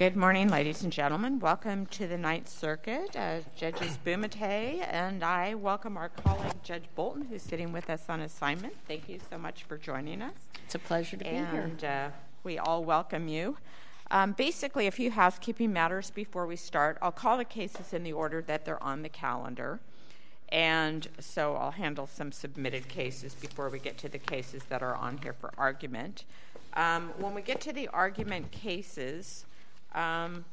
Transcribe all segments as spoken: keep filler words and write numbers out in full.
Good morning, ladies and gentlemen. Welcome to the Ninth Circuit. Uh, Judges Bumate and I welcome our colleague, Judge Bolton, who's sitting with us on assignment. Thank you so much for joining us. It's a pleasure to and, be here. And uh, we all welcome you. Um, basically, a few housekeeping matters before we start. I'll call the cases in the order that they're on the calendar. And so I'll handle some submitted cases before we get to the cases that are on here for argument. Um, when we get to the argument cases, um,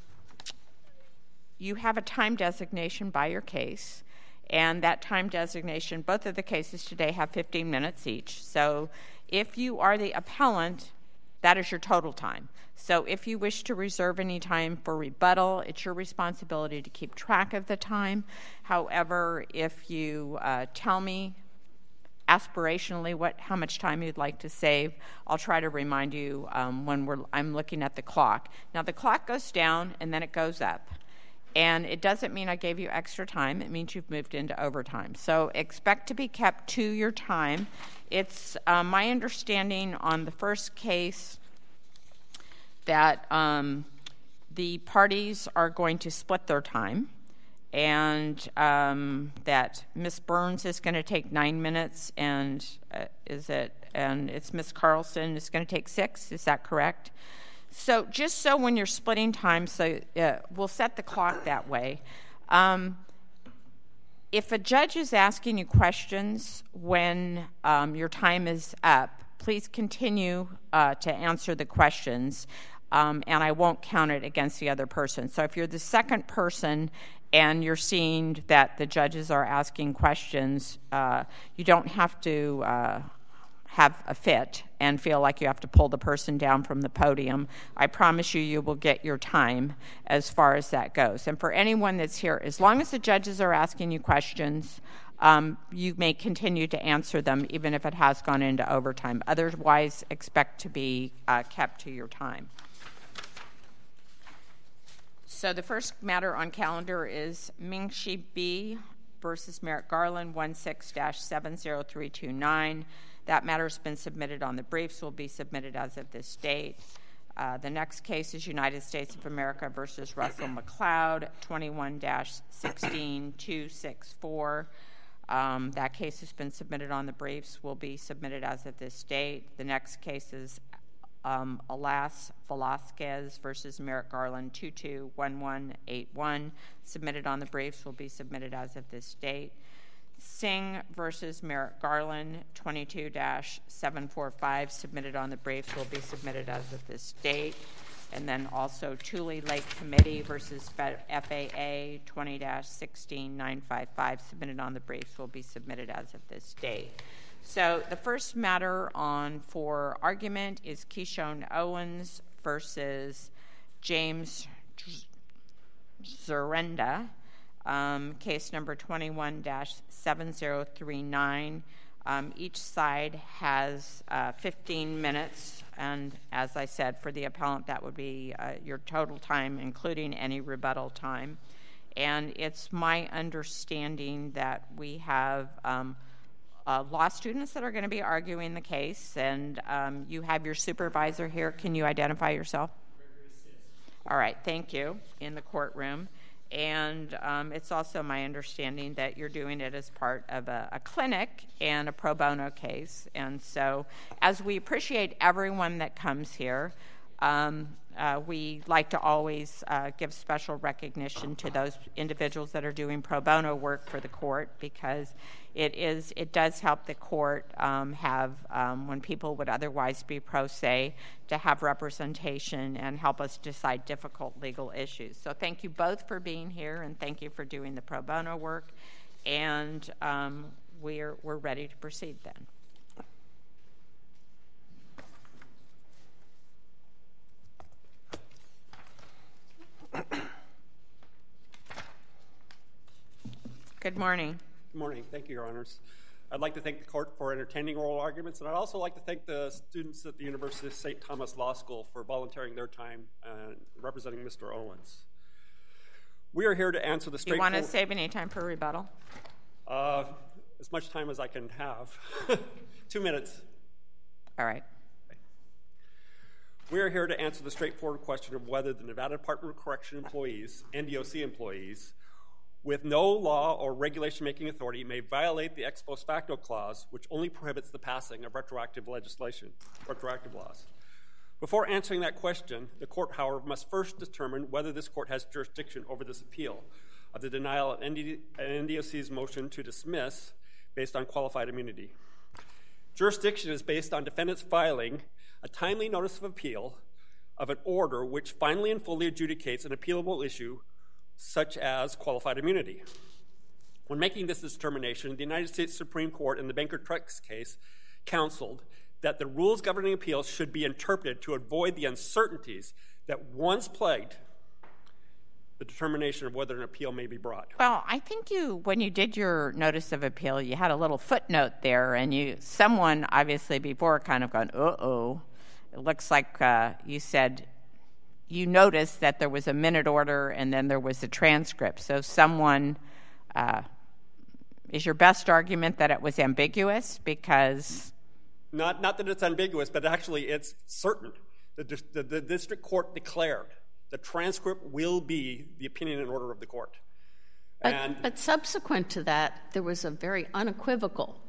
you have a time designation by your case. And that time designation, both of the cases today have fifteen minutes each. So if you are the appellant, that is your total time. So if you wish to reserve any time for rebuttal, it's your responsibility to keep track of the time. However, if you uh, tell me aspirationally what how much time you'd like to save, I'll try to remind you um, when we're I'm looking at the clock. Now the clock goes down and then it goes up. And it doesn't mean I gave you extra time. It means you've moved into overtime. So expect to be kept to your time. It's uh, my understanding on the first case that um, the parties are going to split their time, and um, that Miz Burns is going to take nine minutes, and uh, is it? And it's Miz Carlson is going to take six. Is that correct? So just so when you're splitting time, so uh, we'll set the clock that way. Um, if a judge is asking you questions when um, your time is up, please continue uh, to answer the questions, um, and I won't count it against the other person. So if you're the second person and you're seeing that the judges are asking questions, uh, you don't have to uh, have a fit and feel like you have to pull the person down from the podium. I promise you, you will get your time as far as that goes. And for anyone that's here, as long as the judges are asking you questions, um, you may continue to answer them even if it has gone into overtime. Otherwise, expect to be uh, kept to your time. So the first matter on calendar is Mingxi B versus Merrick Garland, one six dash seven zero three two nine. That matter has been submitted on the briefs, will be submitted as of this date. Uh, the next case is United States of America versus Russell McLeod, twenty-one dash sixteen two six four. Um, that case has been submitted on the briefs, will be submitted as of this date. The next case is um, Alas Velasquez versus Merrick Garland, two two one one eight one. Submitted on the briefs, will be submitted as of this date. Singh versus Merrick Garland, twenty-two dash seven four five, submitted on the briefs, will be submitted as of this date. And then also Tule Lake Committee versus F A A, twenty dash sixteen nine five five, submitted on the briefs, will be submitted as of this date. So the first matter on for argument is Keyshawn Owens versus James Zerenda. Um, case number twenty-one dash seven zero three nine. Um, each side has uh, fifteen minutes, and as I said, for the appellant, that would be uh, your total time, including any rebuttal time. And it's my understanding that we have um, uh, law students that are going to be arguing the case, and um, you have your supervisor here. Can you identify yourself? All right, thank you, in the courtroom. And um, it's also my understanding that you're doing it as part of a, a clinic and a pro bono case. And so as we appreciate everyone that comes here, um, uh, we like to always uh, give special recognition to those individuals that are doing pro bono work for the court, because it is it does help the court um, have, um, when people would otherwise be pro se, to have representation and help us decide difficult legal issues. So thank you both for being here, and thank you for doing the pro bono work. And um, we're we're ready to proceed then. Good morning. Good morning. Thank you, Your Honors. I'd like to thank the court for entertaining oral arguments, and I'd also like to thank the students at the University of Saint Thomas Law School for volunteering their time and representing Mister Owens. We are here to answer the straightforward... You want to save any time for rebuttal? Uh, as much time as I can have. Two minutes. All right. We are here to answer the straightforward question of whether the Nevada Department of Correction employees, N D O C employees, with no law or regulation-making authority may violate the ex post facto clause, which only prohibits the passing of retroactive legislation, retroactive laws. Before answering that question, the court, however, must first determine whether this court has jurisdiction over this appeal of the denial of N D O C's motion to dismiss based on qualified immunity. Jurisdiction is based on defendants filing a timely notice of appeal of an order which finally and fully adjudicates an appealable issue such as qualified immunity. When making this determination, the United States Supreme Court in the Banker Trucks case counseled that the rules governing appeals should be interpreted to avoid the uncertainties that once plagued the determination of whether an appeal may be brought. Well, I think you, when you did your notice of appeal, you had a little footnote there, and you, someone obviously before kind of gone, uh-oh. It looks like uh, you said you noticed that there was a minute order and then there was a transcript. So someone, uh, is your best argument that it was ambiguous because... Not, not that it's ambiguous, but actually it's certain. The, the, the district court declared the transcript will be the opinion and order of the court. But, and, but subsequent to that, there was a very unequivocal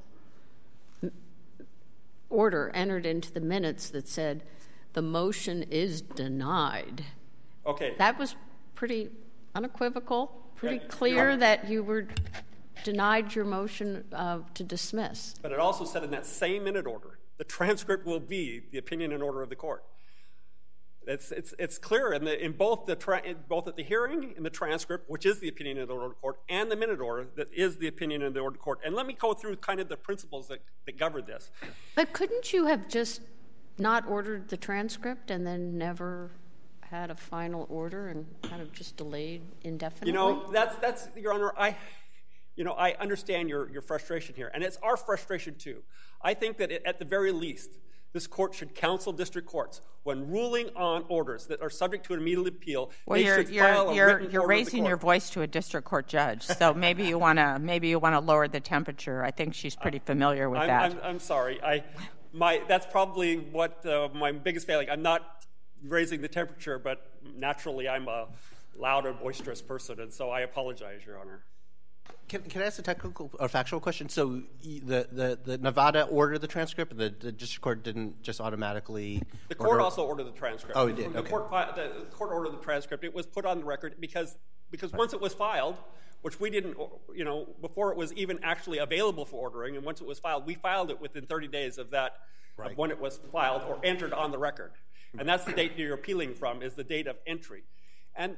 order entered into the minutes that said the motion is denied. Okay. That was pretty unequivocal, pretty Yeah, clear yeah. that you were denied your motion uh, to dismiss. But it also said in that same minute order, the transcript will be the opinion and order of the court. It's it's it's clear in the in both the tra- in both at the hearing in the transcript, which is the opinion and order of the court, and the minute order that is the opinion and the order of the court. And let me go through kind of the principles that, that govern this. But couldn't you have just not ordered the transcript and then never had a final order and kind of just delayed indefinitely? You know, that's that's Your Honor, I you know, I understand your your frustration here, and it's our frustration too. I think that it, at the very least, this court should counsel district courts when ruling on orders that are subject to an immediate appeal. Well, they you're should you're file a you're, written you're order of the raising your court. voice to a district court judge, so maybe you want to maybe you want to lower the temperature. I think she's pretty familiar with I'm, that. I'm, I'm sorry. I my that's probably what uh, my biggest failing. I'm not raising the temperature, but naturally I'm a loud and boisterous person, and so I apologize, Your Honor. Can, can I ask a technical or factual question? So the, the, the Nevada ordered the transcript, and the, the district court didn't just automatically The court order... also ordered the transcript. Oh, it did? The, Okay. court, fi- the court ordered the transcript. It was put on the record because because once it was filed, which we didn't, you know, before it was even actually available for ordering, and once it was filed, we filed it within thirty days of that, Right. of when it was filed or entered on the record. And that's the date you're appealing from, is the date of entry. And...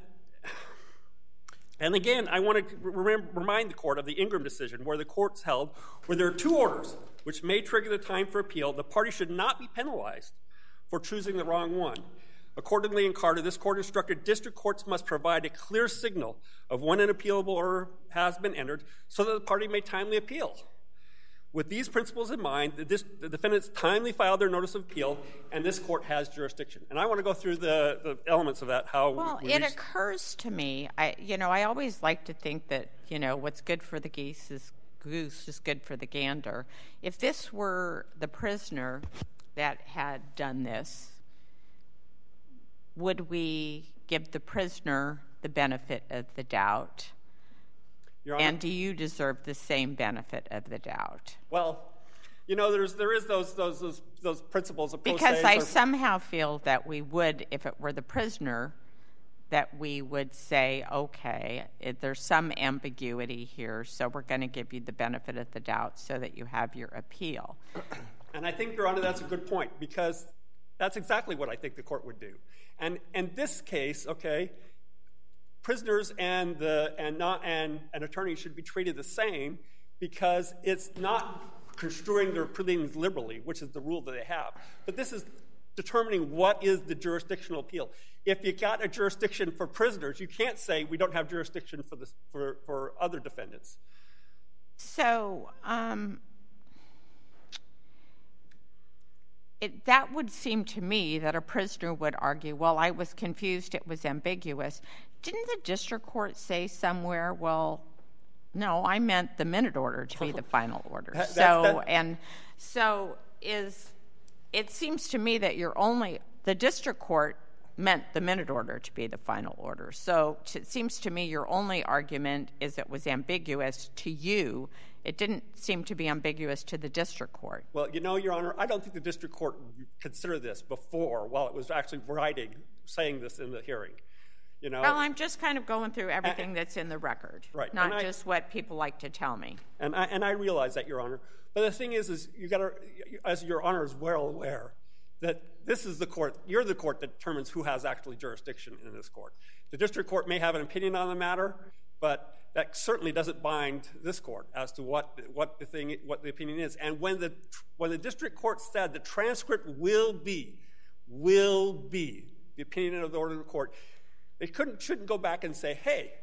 And again, I want to remember, remind the court of the Ingram decision, where the courts held where there are two orders which may trigger the time for appeal, the party should not be penalized for choosing the wrong one. Accordingly, in Carter, this court instructed district courts must provide a clear signal of when an appealable order has been entered so that the party may timely appeal. With these principles in mind, the, dis- the defendants timely filed their notice of appeal, and this court has jurisdiction. And I want to go through the, the elements of that. How Well, we it reached- occurs to me, I you know, I always like to think that, you know, what's good for the geese is goose is good for the gander. If this were the prisoner that had done this, would we give the prisoner the benefit of the doubt? Your Honor, And do you deserve the same benefit of the doubt? well, you know, there's there is those those those, those principles of pro Because se I or- somehow feel that we would, if it were the prisoner, that we would say, okay, it, there's some ambiguity here, so we're going to give you the benefit of the doubt so that you have your appeal. And I think, Your Honor, that's a good point, because that's exactly what I think the court would do. And in this case, okay, prisoners and the and not and an attorney should be treated the same, because it's not construing their pleadings liberally, which is the rule that they have. But this is determining what is the jurisdictional appeal. If you got a jurisdiction for prisoners, you can't say we don't have jurisdiction for this for, for other defendants. So um, it, that would seem to me that a prisoner would argue, well, I was confused, it was ambiguous. Didn't the district court say somewhere, well, no, I meant the minute order to be the final order. That- so that's- that- and so is it seems to me that your only the district court meant the minute order to be the final order. So it seems to me your only argument is it was ambiguous to you. It didn't seem to be ambiguous to the district court. Well, you know, Your Honor, I don't think the district court considered this before while it was actually writing, saying this in the hearing. You know, well, I'm just kind of going through everything and, that's in the record, right, not I, just what people like to tell me. And I, and I realize that, Your Honor. But the thing is, is you got to, as Your Honor is well aware, that this is the court, you're the court that determines who has actually jurisdiction in this court. The district court may have an opinion on the matter, but that certainly doesn't bind this court as to what what the thing, what the opinion is. And when the when the district court said the transcript will be, will be the opinion of the order of the court, they couldn't shouldn't go back and say, hey,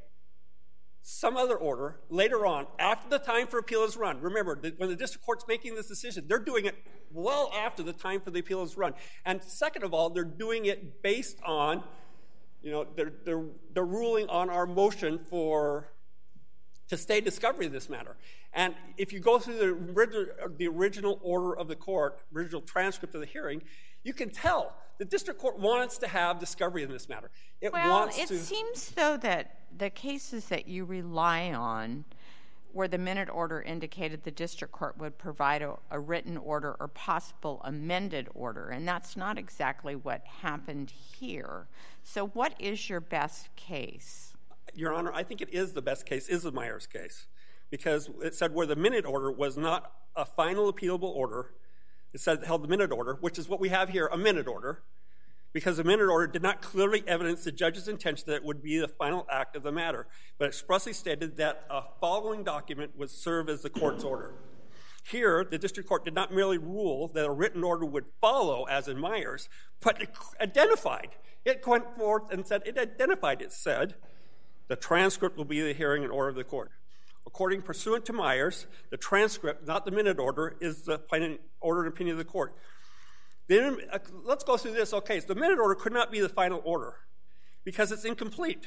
some other order later on, after the time for appeal is run. Remember, when the district court's making this decision, they're doing it well after the time for the appeal is run. And second of all, they're doing it based on, you know, they're they're they're ruling on our motion for to stay discovery of this matter. And if you go through the original, the original order of the court, original transcript of the hearing, you can tell the district court wants to have discovery in this matter. It well, wants it to. It seems, though, that the cases that you rely on where the minute order indicated the district court would provide a, a written order or possible amended order, and that's not exactly what happened here. So what is your best case? Your Honor, I think it is the best case, is the Myers case, because it said where the minute order was not a final appealable order, it said held the minute order, which is what we have here, a minute order, because the minute order did not clearly evidence the judge's intention that it would be the final act of the matter, but expressly stated that a following document would serve as the court's order. Here, the district court did not merely rule that a written order would follow, as in Myers, but it identified. It went forth and said, it identified, it said, the transcript will be the hearing and order of the court. According pursuant to Myers, the transcript, not the minute order, is the final order and opinion of the court. Then, uh, let's go through this. Okay, so the minute order could not be the final order because it's incomplete.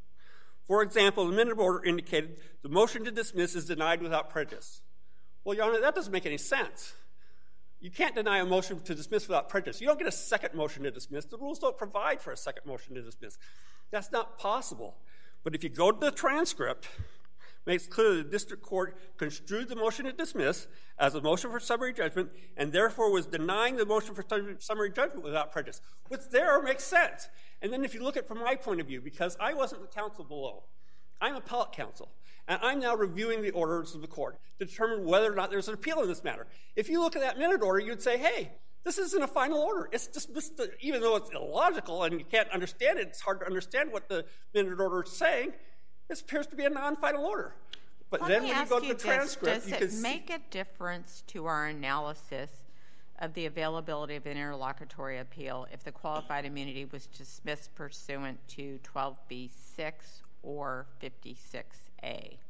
For example, the minute order indicated the motion to dismiss is denied without prejudice. Well, Your Honor, that doesn't make any sense. You can't deny a motion to dismiss without prejudice. You don't get a second motion to dismiss. The rules don't provide for a second motion to dismiss. That's not possible. But if you go to the transcript, it makes clear that the district court construed the motion to dismiss as a motion for summary judgment and therefore was denying the motion for summary judgment without prejudice. What's there makes sense. And then if you look at it from my point of view, because I wasn't the counsel below, I'm appellate counsel, and I'm now reviewing the orders of the court to determine whether or not there's an appeal in this matter. If you look at that minute order, you'd say, hey, this isn't a final order. It's dismissed, even though it's illogical and you can't understand it, it's hard to understand what the minute order is saying. This appears to be a non-final order. But Let then me when you ask go to you the transcript, this. you Does can it make see a difference to our analysis of the availability of an interlocutory appeal if the qualified immunity was dismissed pursuant to twelve B six or fifty-six A?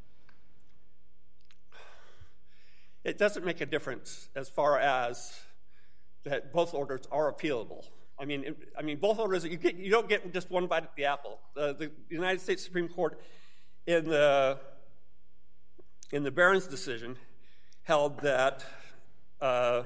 it doesn't make a difference as far as that both orders are appealable. I mean, it, I mean, both orders, you, get, you don't get just one bite at the apple. Uh, the United States Supreme Court in the, in the Barron's decision held that uh,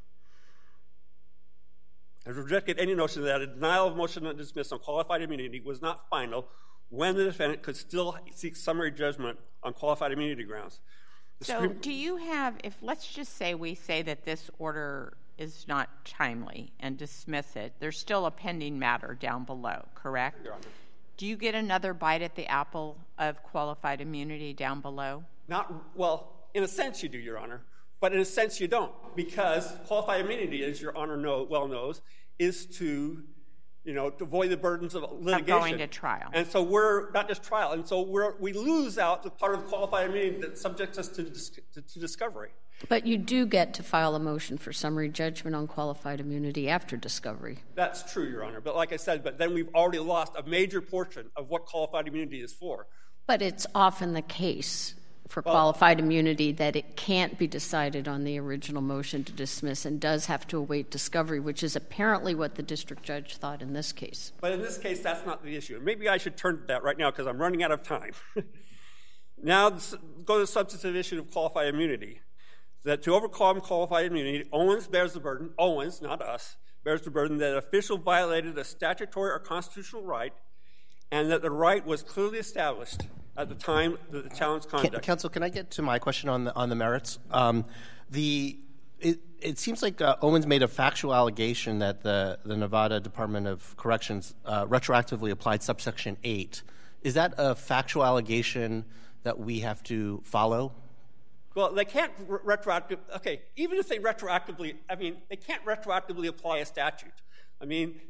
it rejected any notion that a denial of motion to dismiss on qualified immunity was not final when the defendant could still seek summary judgment on qualified immunity grounds. The so Supreme do you have, if let's just say we say that this order is not timely and dismiss it, there's still a pending matter down below, correct? Your Honor. Do you get another bite at the apple of qualified immunity down below? Not, well, in a sense you do, Your Honor, but in a sense you don't, because qualified immunity, as Your Honor know, well knows, is to, you know, to avoid the burdens of litigation. Of going to trial. And so we're, not just trial, and so we're, we lose out the part of qualified immunity that subjects us to, to, to discovery. But you do get to file a motion for summary judgment on qualified immunity after discovery. That's true, Your Honor. But like I said, but then we've already lost a major portion of what qualified immunity is for. But it's often the case for Well, qualified immunity that it can't be decided on the original motion to dismiss and does have to await discovery, which is apparently what the district judge thought in this case. But in this case, that's not the issue. And maybe I should turn to that right now because I'm running out of time. Now, go to the substantive issue of qualified immunity. That to overcome qualified immunity, Owens bears the burden, Owens, not us, bears the burden that an official violated a statutory or constitutional right and that the right was clearly established at the time that the challenge conduct. Can, Counsel, can I get to my question on the on the merits? Um, the it, it seems like uh, Owens made a factual allegation that the, the Nevada Department of Corrections uh, retroactively applied subsection eight. Is that a factual allegation that we have to follow? Well, they can't re- retroactive. Okay, even if they retroactively, I mean, they can't retroactively apply a statute. I mean,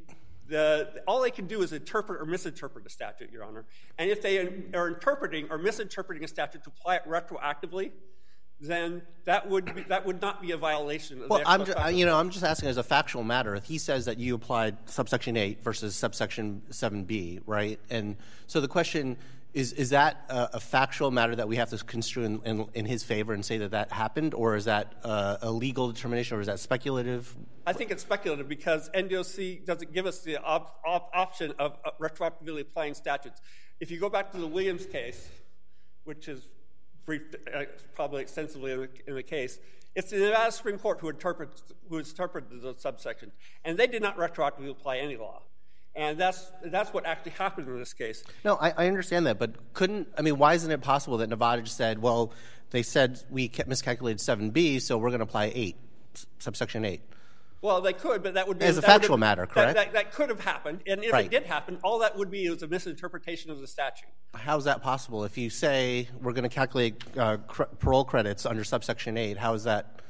the all they can do is interpret or misinterpret a statute, Your Honor. And if they are interpreting or misinterpreting a statute to apply it retroactively, then that would be, that would not be a violation of well, the I'm just, you know, I'm just asking as a factual matter. If he says that you applied subsection eight versus subsection seven B, right? And so the question is: is that a, a factual matter that we have to construe in, in, in his favor and say that that happened, or is that uh, a legal determination, or is that speculative? I think it's speculative because N D O C doesn't give us the op- op- option of uh, retroactively applying statutes. If you go back to the Williams case, which is briefed uh, probably extensively in the, in the case, it's the Nevada Supreme Court who interprets who interpreted those subsections, and they did not retroactively apply any law. And that's that's what actually happened in this case. No, I, I understand that, but couldn't I mean, why isn't it possible that Nevada just said, well, they said we miscalculated seven B, so we're going to apply eight, subsection eight? Well, they could, but that would be as a that factual have, matter, correct? That, that, that could have happened, and if right. it did happen, all that would be is a misinterpretation of the statute. How is that possible? If you say we're going to calculate uh, cr- parole credits under subsection eight, how is that?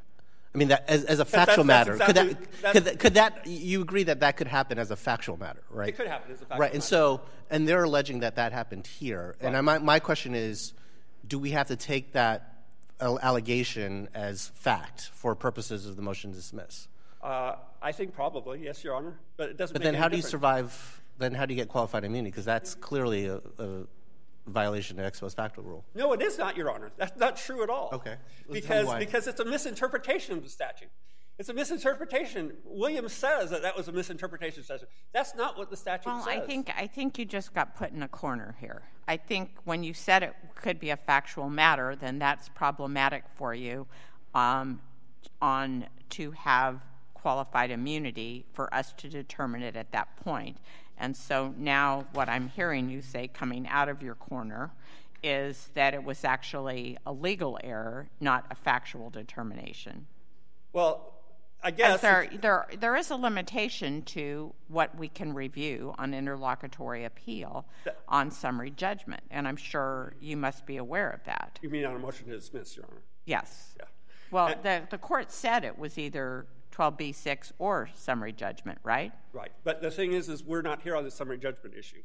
I mean, that as, as a factual that's, matter, that's exactly, could, that, could, that, could that? You agree that that could happen as a factual matter, right? It could happen as a factual right, matter. and so, and they're alleging that that happened here. Right. And I, my my question is, do we have to take that allegation as fact for purposes of the motion to dismiss? Uh, I think probably, yes, Your Honor, but it doesn't. But make then, any how do you difference. survive? Then, how do you get qualified immunity? Because that's clearly a, a violation of the ex post facto rule. No, it is not, Your Honor. That's not true at all. Okay. Because because it's a misinterpretation of the statute. It's a misinterpretation. Williams says that that was a misinterpretation of the statute. That's not what the statute well, says. Well, I think I think you just got put in a corner here. I think when you said it could be a factual matter, then that's problematic for you um, on to have qualified immunity for us to determine it at that point. And so now what I'm hearing you say coming out of your corner is that it was actually a legal error, not a factual determination. Well, I guess there, there, there is a limitation to what we can review on interlocutory appeal that, on summary judgment, and I'm sure you must be aware of that. You mean on a motion to dismiss, Your Honor? Yes. Yeah. Well, and, the, the court said it was either twelve B six or summary judgment, right? Right. But the thing is, is we're not here on the summary judgment issue.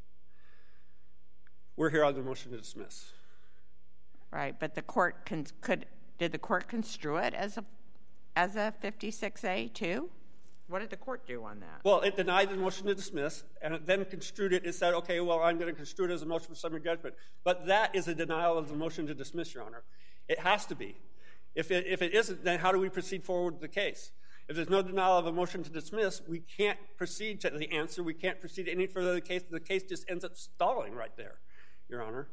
We're here on the motion to dismiss. Right, but the court con- could did the court construe it as a as a fifty-six A too? What did the court do on that? Well, it denied the motion to dismiss, and it then construed it. It said, okay, well, I'm going to construe it as a motion for summary judgment. But that is a denial of the motion to dismiss, Your Honor. It has to be. If it, if it isn't, then how do we proceed forward with the case? If there's no denial of a motion to dismiss, we can't proceed to the answer. We can't proceed any further. The case, the case just ends up stalling right there, Your Honor.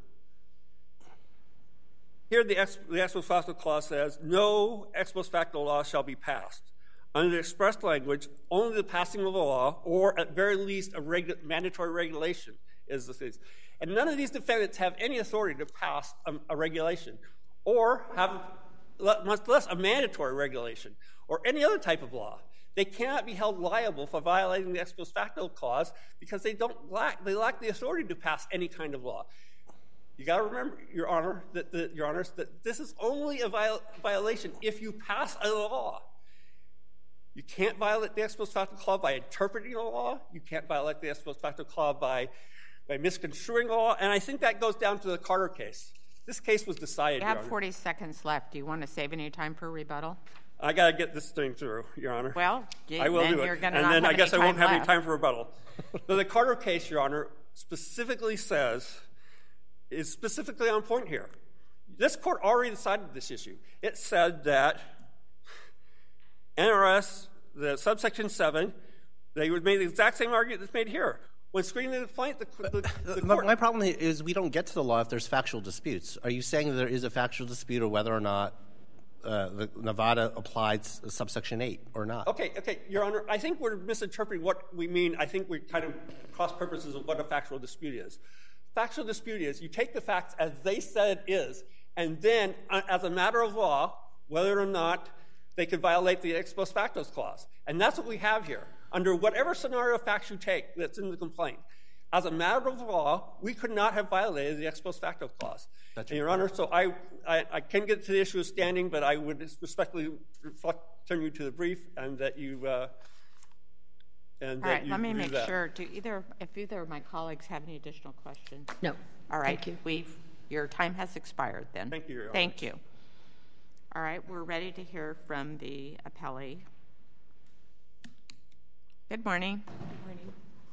Here, the ex, the ex post facto clause says, no ex post facto law shall be passed. Under the express language, only the passing of a law, or at very least a regu- mandatory regulation, is the case. And none of these defendants have any authority to pass a, a regulation, or have much less a mandatory regulation, or any other type of law. They cannot be held liable for violating the ex post facto clause because they don't lack they lack the authority to pass any kind of law. You got to remember, Your Honor, that the, Your Honors, that this is only a viol- violation if you pass a law. You can't violate the ex post facto clause by interpreting a law. You can't violate the ex post facto clause by by misconstruing a law. And I think that goes down to the Carter case. This case was decided. You have Your Honor. forty seconds left. Do you want to save any time for rebuttal? I got to get this thing through, Your Honor. Well, you, I will then do you're it. going to And not then have I guess I any won't time have left. any time for rebuttal. But the Carter case, Your Honor, specifically says, is specifically on point here. This court already decided this issue. It said that N R S, the subsection seven, they would make the exact same argument that's made here. When screening the complaint, the, the, the my, court... my problem is we don't get to the law if there's factual disputes. Are you saying that there is a factual dispute or whether or not uh, the Nevada applied subsection eight or not. Okay, okay, Your Honor, I think we're misinterpreting what we mean. I think we kind of cross purposes of what a factual dispute is. Factual dispute is you take the facts as they said it is, and then uh, as a matter of law, whether or not they could violate the ex post facto clause. And that's what we have here. Under whatever scenario of facts you take that's in the complaint, as a matter of law, we could not have violated the ex post facto clause. And, Your Honor, so I, I, I can get to the issue of standing, but I would respectfully reflect, turn you to the brief and that you uh, and All that right, you let me do make that. sure. Do either, if either of my colleagues have any additional questions? No. All right, Thank you. We've, your time has expired then. Thank you, Your Honor. Thank you. All right, we're ready to hear from the appellee. Good morning. Good morning.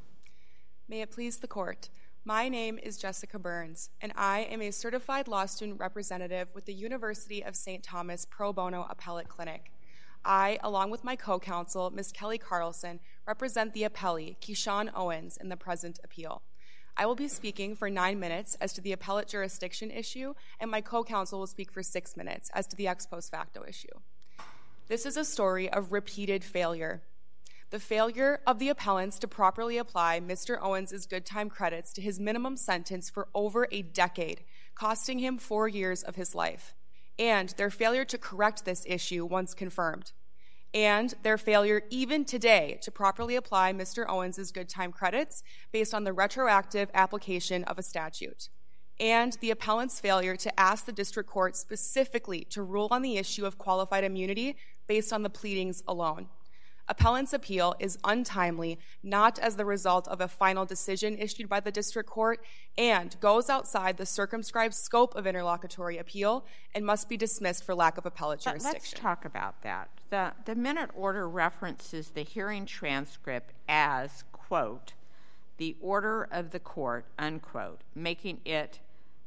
May it please the court. My name is Jessica Burns, and I am a certified law student representative with the University of Saint Thomas Pro Bono Appellate Clinic. I, along with my co-counsel, Miz Kelly Carlson, represent the appellee, Keyshawn Owens, in the present appeal. I will be speaking for nine minutes as to the appellate jurisdiction issue, and my co-counsel will speak for six minutes as to the ex post facto issue. This is a story of repeated failure. The failure of the appellants to properly apply Mister Owens' good time credits to his minimum sentence for over a decade, costing him four years of his life, and their failure to correct this issue once confirmed, and their failure even today to properly apply Mister Owens' good time credits based on the retroactive application of a statute, and the appellant's failure to ask the district court specifically to rule on the issue of qualified immunity based on the pleadings alone. Appellant's appeal is untimely, not as the result of a final decision issued by the district court, and goes outside the circumscribed scope of interlocutory appeal and must be dismissed for lack of appellate But jurisdiction. let's talk about that. The, the minute order references the hearing transcript as, quote, the order of the court, unquote, making it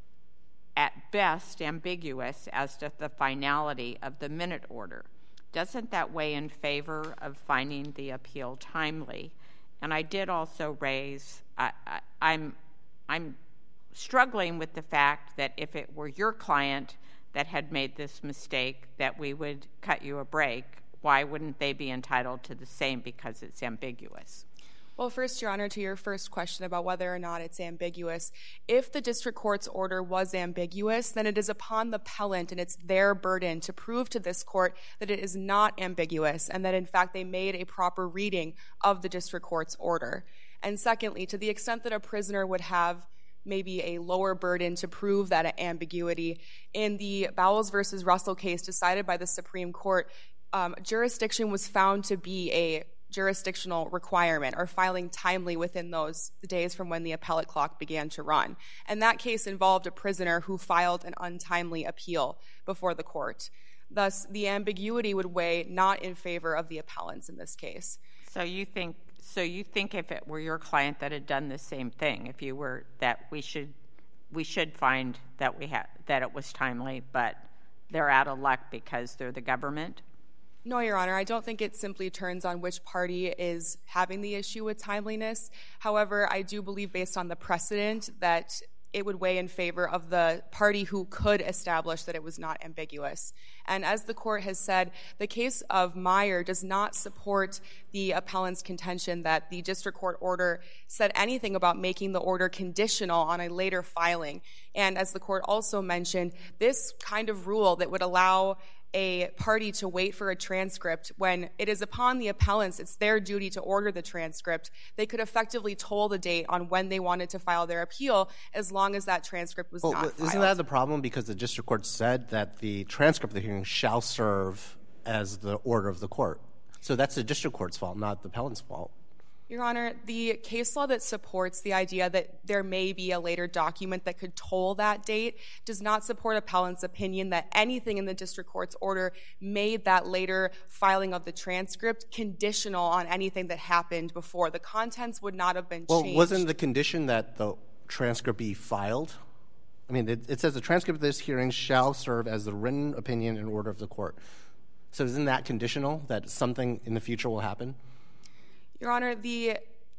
at best ambiguous as to the finality of the minute order. Doesn't that weigh in favor of finding the appeal timely? And I did also raise, I, I, I'm, I'm struggling with the fact that if it were your client that had made this mistake, that we would cut you a break. Why wouldn't they be entitled to the same because it's ambiguous? Well, first, Your Honor, to your first question about whether or not it's ambiguous, if the district court's order was ambiguous, then it is upon the appellant and it's their burden to prove to this court that it is not ambiguous and that, in fact, they made a proper reading of the district court's order. And secondly, to the extent that a prisoner would have maybe a lower burden to prove that ambiguity, in the Bowles versus Russell case decided by the Supreme Court, um, jurisdiction was found to be a jurisdictional requirement or filing timely within those days from when the appellate clock began to run. And that case involved a prisoner who filed an untimely appeal before the court. Thus, the ambiguity would weigh not in favor of the appellants in this case. So you think so you think if it were your client that had done the same thing, if you were that we should we should find that we had that it was timely, but they're out of luck because they're the government? No, Your Honor, I don't think it simply turns on which party is having the issue with timeliness. However, I do believe, based on the precedent, that it would weigh in favor of the party who could establish that it was not ambiguous. And as the court has said, the case of Meyer does not support the appellant's contention that the district court order said anything about making the order conditional on a later filing. And as the court also mentioned, this kind of rule that would allow a party to wait for a transcript when it is upon the appellants, it's their duty to order the transcript, they could effectively toll the date on when they wanted to file their appeal as long as that transcript was well, not isn't filed. Isn't that the problem? Because the district court said that the transcript of the hearing shall serve as the order of the court. So that's the district court's fault, not the appellant's fault. Your Honor, the case law that supports the idea that there may be a later document that could toll that date does not support appellant's opinion that anything in the district court's order made that later filing of the transcript conditional on anything that happened before. The contents would not have been well, changed. Well, wasn't the condition that the transcript be filed? I mean, it, it says the transcript of this hearing shall serve as the written opinion and order of the court. So isn't that conditional, that something in the future will happen? Your Honor, the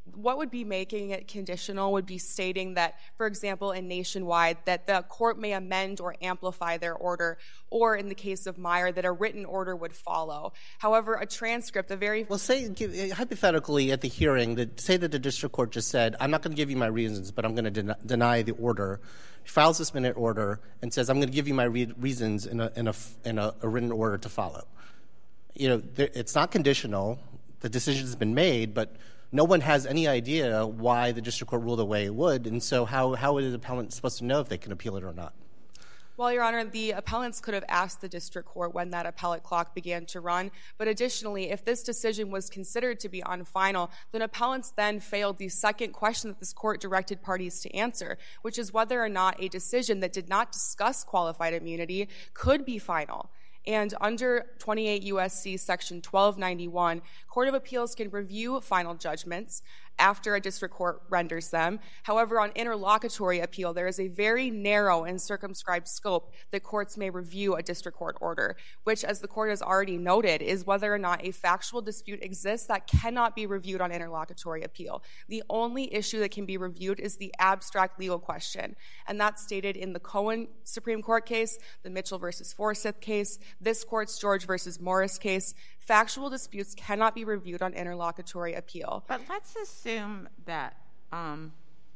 what would be making it conditional would be stating that, for example, in Nationwide, that the court may amend or amplify their order, or in the case of Meyer, that a written order would follow. However, a transcript, a very... Well, say, give, hypothetically, at the hearing, that say that the district court just said, I'm not going to give you my reasons, but I'm going to den- deny the order, files this minute order, and says, I'm going to give you my re- reasons in a, in, a, in a, a written order to follow. You know, there, it's not conditional. The decision has been made, but no one has any idea why the district court ruled the way it would, and so how, how is the appellant supposed to know if they can appeal it or not? Well, Your Honor, the appellants could have asked the district court when that appellate clock began to run, but additionally, if this decision was considered to be unfinal, then appellants then failed the second question that this court directed parties to answer, which is whether or not a decision that did not discuss qualified immunity could be final. And under twenty-eight U S C section twelve ninety-one, Court of Appeals can review final judgments after a district court renders them. However, on interlocutory appeal, there is a very narrow and circumscribed scope that courts may review a district court order, which, as the court has already noted, is whether or not a factual dispute exists that cannot be reviewed on interlocutory appeal. The only issue that can be reviewed is the abstract legal question, and that's stated in the Cohen Supreme Court case, the Mitchell versus Forsyth case, this court's George versus Morris case. Factual disputes cannot be reviewed on interlocutory appeal. But let's assume that um,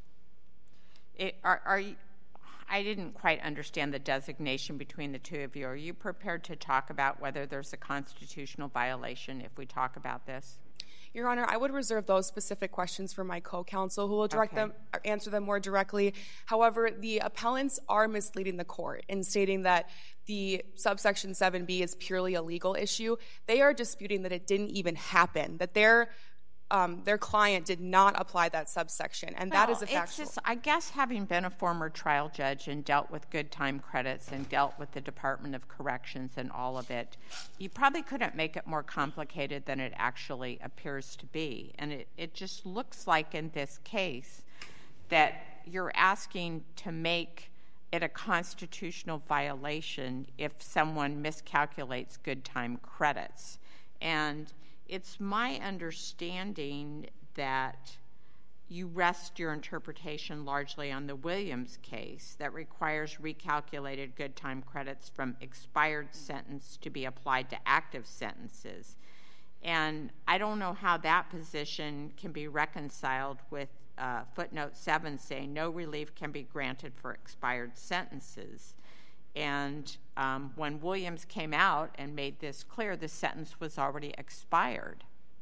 it, are, are you, I didn't quite understand the designation between the two of you. Are you prepared to talk about whether there's a constitutional violation if we talk about this? Your Honor, I would reserve those specific questions for my co-counsel, who will direct okay. them, or answer them more directly. However, the appellants are misleading the court in stating that the subsection seven B is purely a legal issue. They are disputing that it didn't even happen, that their um, their client did not apply that subsection, and well, that is a factual. It's just, I guess, having been a former trial judge and dealt with good time credits and dealt with the Department of Corrections and all of it, you probably couldn't make it more complicated than it actually appears to be. And it, it just looks like in this case that you're asking to make it a constitutional violation if someone miscalculates good time credits. And it's my understanding that you rest your interpretation largely on the Williams case that requires recalculated good time credits from expired sentence to be applied to active sentences. And I don't know how that position can be reconciled with uh, footnote seven saying no relief can be granted for expired sentences. And um, when Williams came out and made this clear, the sentence was already expired.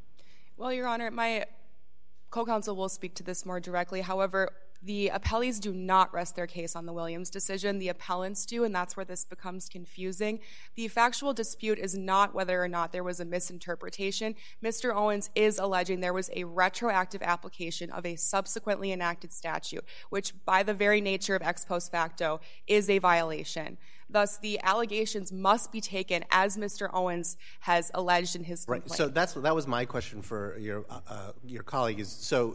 Well, Your Honor, my co-counsel will speak to this more directly. However, the appellees do not rest their case on the Williams decision. The appellants do, and that's where this becomes confusing. The factual dispute is not whether or not there was a misinterpretation. Mister Owens is alleging there was a retroactive application of a subsequently enacted statute, which by the very nature of ex post facto is a violation. Thus, the allegations must be taken as Mister Owens has alleged in his complaint. Right. So that's that was my question for your uh, your colleague. Is so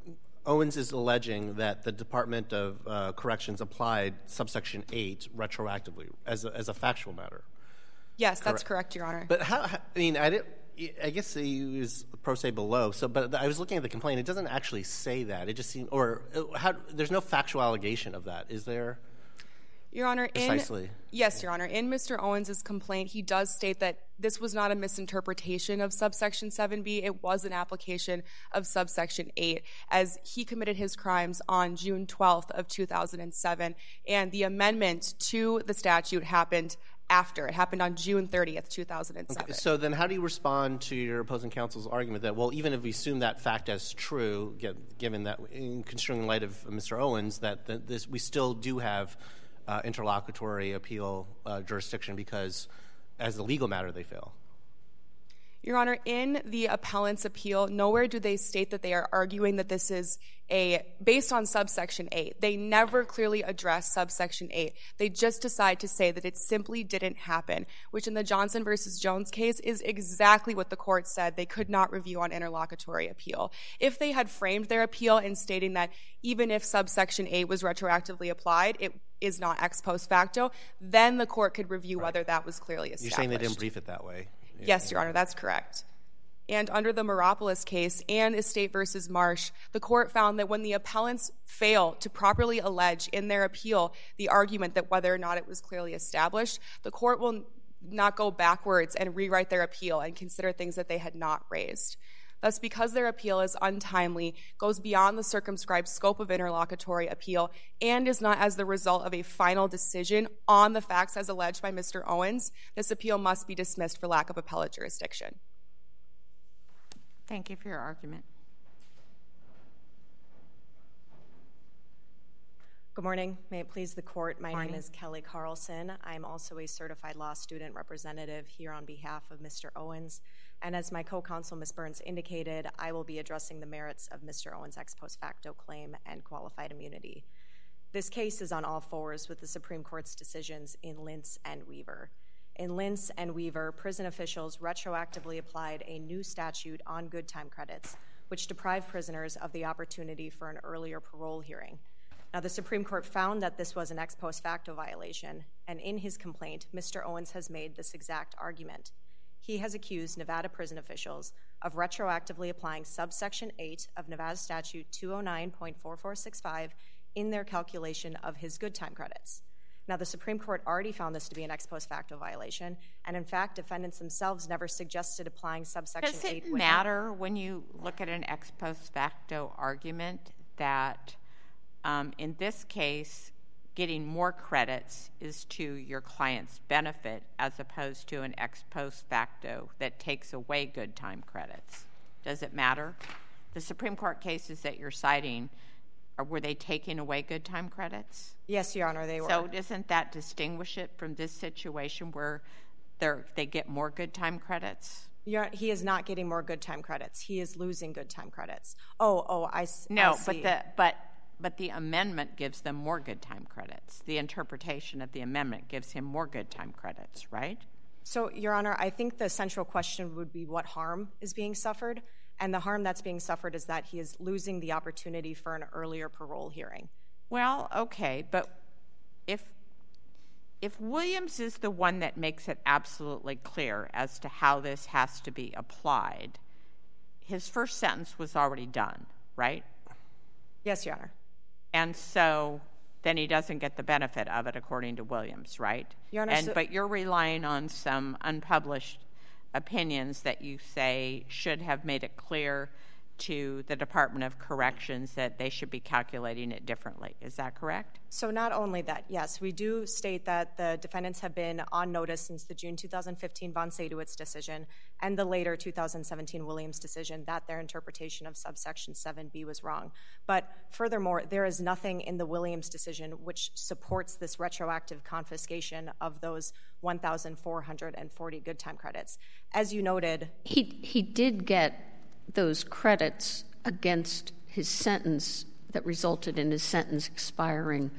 Owens is alleging that the Department of uh, Corrections applied subsection eight retroactively as a, as a factual matter. Yes, that's correct, Your Honor. But how? I mean, I didn't. I guess he was pro se below. So, but I was looking at the complaint. It doesn't actually say that. It just seems, or how, there's no factual allegation of that. Is there? Your Honor, Precisely. in yes, Your Honor, in Mister Owens's complaint, he does state that this was not a misinterpretation of subsection seven B. It was an application of subsection eight, as he committed his crimes on June twelfth of two thousand seven, and the amendment to the statute happened after. It happened on June thirtieth, two thousand seven. Okay, so then how do you respond to your opposing counsel's argument that, well, even if we assume that fact as true, given that in construing in light of Mister Owens, that, that this we still do have Uh, interlocutory appeal uh, jurisdiction because as a legal matter they fail? Your Honor, in the appellant's appeal, nowhere do they state that they are arguing that this is a based on subsection eight. They never clearly address subsection eight. They just decide to say that it simply didn't happen, which in the Johnson versus Jones case is exactly what the court said they could not review on interlocutory appeal. If they had framed their appeal in stating that even if subsection eight was retroactively applied, it is not ex post facto, then the court could review right. whether that was clearly established. You're saying they didn't brief it that way? Yes, Your Honor, that's correct. And under the Meropolis case and Estate versus Marsh, the court found that when the appellants fail to properly allege in their appeal the argument that whether or not it was clearly established, the court will not go backwards and rewrite their appeal and consider things that they had not raised. Thus, because their appeal is untimely, goes beyond the circumscribed scope of interlocutory appeal, and is not as the result of a final decision on the facts as alleged by Mister Owens, this appeal must be dismissed for lack of appellate jurisdiction. Thank you for your argument. Good morning. May it please the court. My Morning. name is Kelly Carlson. I'm also a certified law student representative here on behalf of Mister Owens. And as my co-counsel, Miz Burns, indicated, I will be addressing the merits of Mister Owens' ex post facto claim and qualified immunity. This case is on all fours with the Supreme Court's decisions in Lintz and Weaver. In Lintz and Weaver, prison officials retroactively applied a new statute on good time credits, which deprived prisoners of the opportunity for an earlier parole hearing. Now, the Supreme Court found that this was an ex post facto violation, and in his complaint, Mister Owens has made this exact argument. He has accused Nevada prison officials of retroactively applying subsection eight of Nevada Statute two oh nine point four four six five in their calculation of his good time credits. Now, the Supreme Court already found this to be an ex post facto violation, and in fact, defendants themselves never suggested applying subsection Does eight. it matter when you look at an ex post facto argument that um, in this case, getting more credits is to your client's benefit as opposed to an ex post facto that takes away good time credits? Does it matter? The Supreme Court cases that you're citing, or were they taking away good time credits? Yes, Your Honor, they were. So doesn't that distinguish it from this situation where they're, they get more good time credits? Your, he is not getting more good time credits. He is losing good time credits. Oh, oh, I, no, I see. but the but but the amendment gives them more good time credits. The interpretation of the amendment gives him more good time credits, right? So, Your Honor, I think the central question would be what harm is being suffered, and the harm that's being suffered is that he is losing the opportunity for an earlier parole hearing. Well, okay, but if if Williams is the one that makes it absolutely clear as to how this has to be applied, his first sentence was already done, right? Yes, Your Honor. And so then he doesn't get the benefit of it according to Williams, right? Your Honor, and so- but you're relying on some unpublished opinions that you say should have made it clear to the Department of Corrections that they should be calculating it differently. Is that correct? So not only that, yes, we do state that the defendants have been on notice since the June two thousand fifteen von Sadowitz decision and the later two thousand seventeen Williams decision that their interpretation of subsection seven B was wrong. But furthermore, there is nothing in the Williams decision which supports this retroactive confiscation of those one thousand four hundred forty good time credits. As you noted, He he did get those credits against his sentence that resulted in his sentence expiring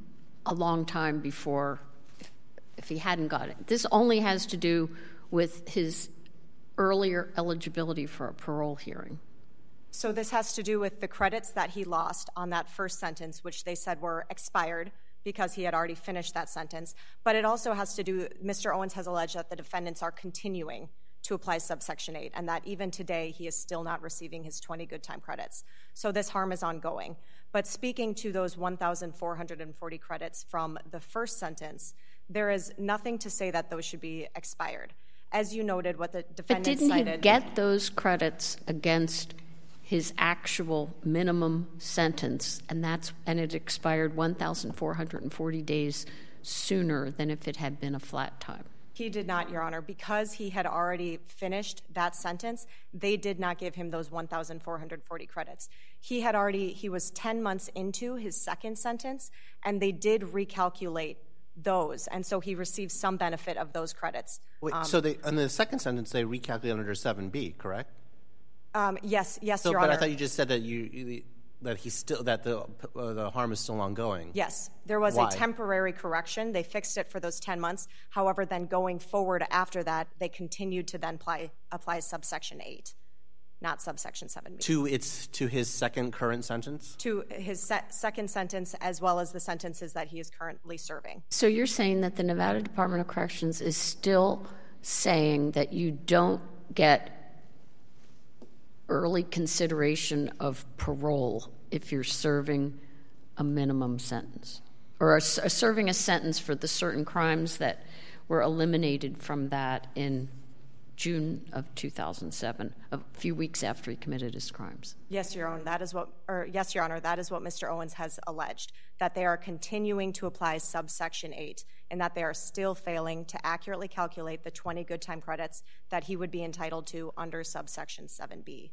a long time before, if, if he hadn't got it. This only has to do with his earlier eligibility for a parole hearing. So this has to do with the credits that he lost on that first sentence, which they said were expired because he had already finished that sentence. But it also has to do, Mister Owens has alleged that the defendants are continuing to apply subsection eight, and that even today he is still not receiving his twenty good time credits. So this harm is ongoing. But speaking to those one thousand four hundred forty credits from the first sentence, there is nothing to say that those should be expired. As you noted, what the But defendants didn't cited— he get those credits against his actual minimum sentence, and that's and it expired one thousand four hundred forty days sooner than if it had been a flat time? He did not, Your Honor. Because he had already finished that sentence, they did not give him those one thousand four hundred forty credits. He had already, he was ten months into his second sentence, and they did recalculate those, and so he received some benefit of those credits. Wait, um, so they, in the second sentence, they recalculate under seven B, correct? Um, yes, yes, So, Your but Honor. I thought you just said that you that he's still that the uh, the harm is still ongoing. Yes, there was Why? a temporary correction. They fixed it for those ten months. However, then going forward after that, they continued to then apply, apply subsection eight, not subsection seven B. To its to his second current sentence? To his se- second sentence, as well as the sentences that he is currently serving. So you're saying that the Nevada Department of Corrections is still saying that you don't get early consideration of parole if you're serving a minimum sentence, or a, a serving a sentence for the certain crimes that were eliminated from that in June of two thousand seven, a few weeks after he committed his crimes. Yes, Your Honor, that is what, or yes, Your Honor, that is what Mister Owens has alleged, that they are continuing to apply subsection eight, and that they are still failing to accurately calculate the twenty good time credits that he would be entitled to under subsection seven B.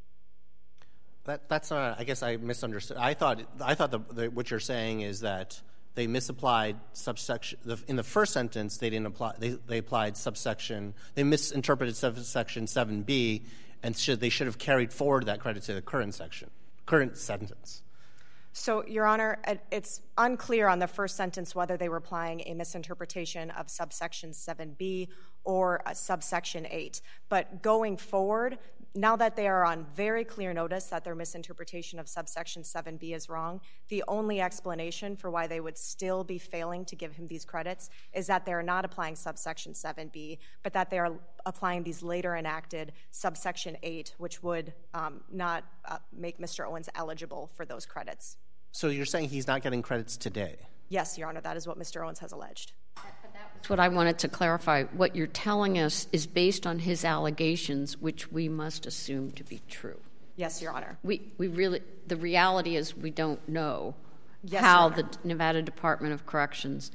That, that's not, I guess I misunderstood. I thought, I thought the, the, what you're saying is that they misapplied subsection, the, in the first sentence, they didn't apply, they, they applied subsection, they misinterpreted subsection seven B, and should, they should have carried forward that credit to the current section, current sentence. So, Your Honor, it's unclear on the first sentence whether they were applying a misinterpretation of subsection seven B or a subsection eight. But going forward, now that they are on very clear notice that their misinterpretation of subsection seven B is wrong, the only explanation for why they would still be failing to give him these credits is that they are not applying subsection seven B, but that they are applying these later enacted subsection eight, which would um, not uh, make Mister Owens eligible for those credits. So you're saying he's not getting credits today? Yes, Your Honor, that is what Mister Owens has alleged. That's what I wanted to clarify. What you're telling us is based on his allegations, which we must assume to be true. Yes, Your Honor. We, we really, the reality is we don't know yes, how the Nevada Department of Corrections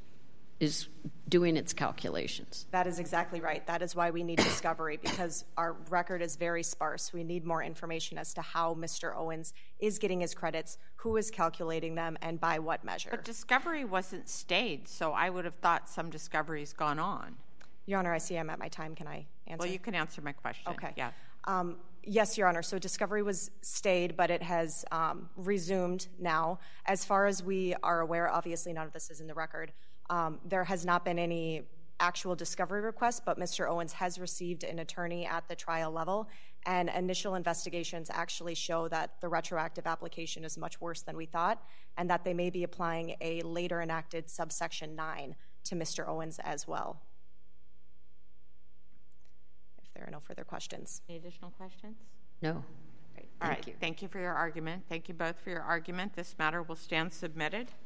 is doing its calculations. That is exactly right. That is why we need discovery, because our record is very sparse. We need more information as to how Mister Owens is getting his credits, who is calculating them, and by what measure. But discovery wasn't stayed, so I would have thought some discovery's gone on. Your Honor, I see I'm at my time. Can I answer? Well, you can answer my question. Okay. Yeah. Um, yes, Your Honor. So discovery was stayed, but it has um, resumed now. As far as we are aware, obviously none of this is in the record. Um, there has not been any actual discovery request, but Mister Owens has received an attorney at the trial level, and initial investigations actually show that the retroactive application is much worse than we thought, and that they may be applying a later enacted subsection nine to Mister Owens as well. If there are no further questions. Any additional questions? No. All right. Thank you for your argument. Thank you both for your argument. This matter will stand submitted.